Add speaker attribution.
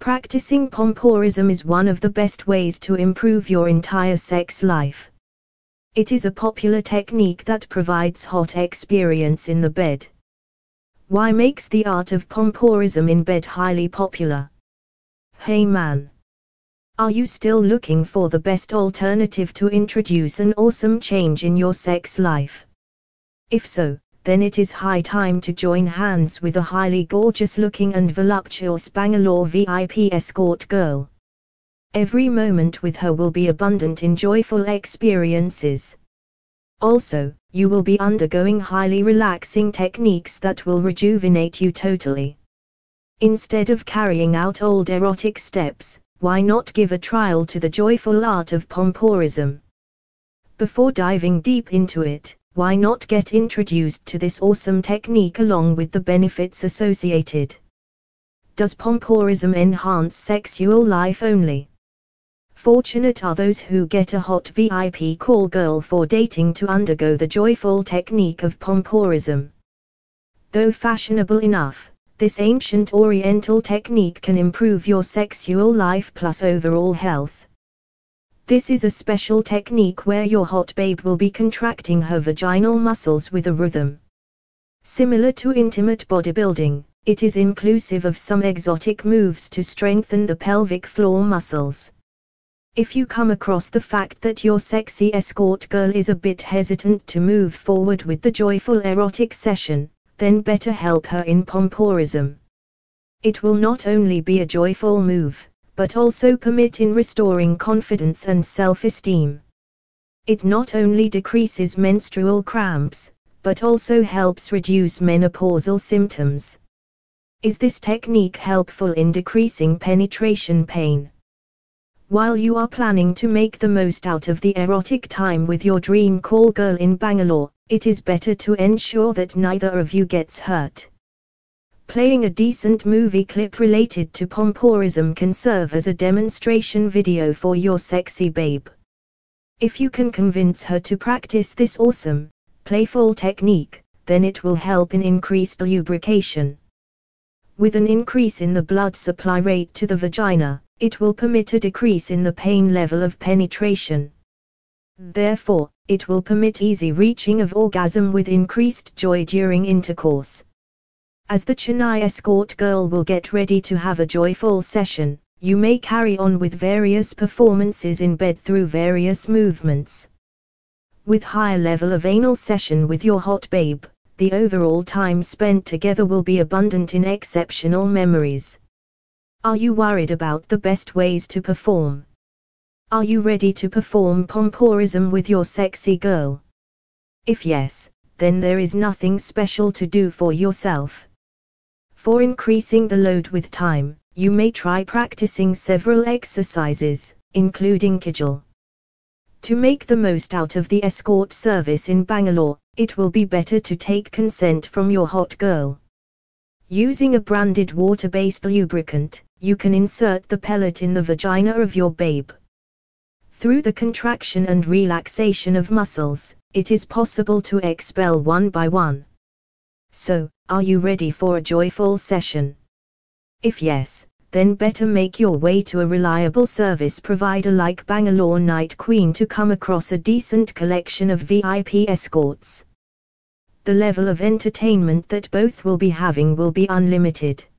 Speaker 1: Practicing pomporism is one of the best ways to improve your entire sex life. It is a popular technique that provides hot experience in the bed. Why makes the art of pomporism in bed highly popular? Hey man! Are you still looking for the best alternative to introduce an awesome change in your sex life? If so, then it is high time to join hands with a highly gorgeous looking and voluptuous Bangalore VIP escort girl. Every moment with her will be abundant in joyful experiences. Also, you will be undergoing highly relaxing techniques that will rejuvenate you totally. Instead of carrying out old erotic steps, why not give a trial to the joyful art of pomporism? Before diving deep into it, why not get introduced to this awesome technique along with the benefits associated? Does pomporism enhance sexual life only? Fortunate are those who get a hot VIP call girl for dating to undergo the joyful technique of pomporism. Though fashionable enough, this ancient oriental technique can improve your sexual life plus overall health. This is a special technique where your hot babe will be contracting her vaginal muscles with a rhythm. Similar to intimate bodybuilding, it is inclusive of some exotic moves to strengthen the pelvic floor muscles. If you come across the fact that your sexy escort girl is a bit hesitant to move forward with the joyful erotic session, then better help her in pomporism. It will not only be a joyful move, but also permit in restoring confidence and self-esteem. It not only decreases menstrual cramps, but also helps reduce menopausal symptoms. Is this technique helpful in decreasing penetration pain? While you are planning to make the most out of the erotic time with your dream call girl in Bangalore, it is better to ensure that neither of you gets hurt. Playing a decent movie clip related to pomporism can serve as a demonstration video for your sexy babe. If you can convince her to practice this awesome, playful technique, then it will help in increased lubrication. With an increase in the blood supply rate to the vagina, it will permit a decrease in the pain level of penetration. Therefore, it will permit easy reaching of orgasm with increased joy during intercourse. As the Chennai escort girl will get ready to have a joyful session, you may carry on with various performances in bed through various movements. With higher level of anal session with your hot babe, the overall time spent together will be abundant in exceptional memories. Are you worried about the best ways to perform? Are you ready to perform pomporism with your sexy girl? If yes, then there is nothing special to do for yourself. For increasing the load with time, you may try practicing several exercises, including Kegel. To make the most out of the escort service in Bangalore, it will be better to take consent from your hot girl. Using a branded water-based lubricant, you can insert the pellet in the vagina of your babe. Through the contraction and relaxation of muscles, it is possible to expel one by one. So, are you ready for a joyful session? If yes, then better make your way to a reliable service provider like Bangalore Night Queen to come across a decent collection of VIP escorts. The level of entertainment that both will be having will be unlimited.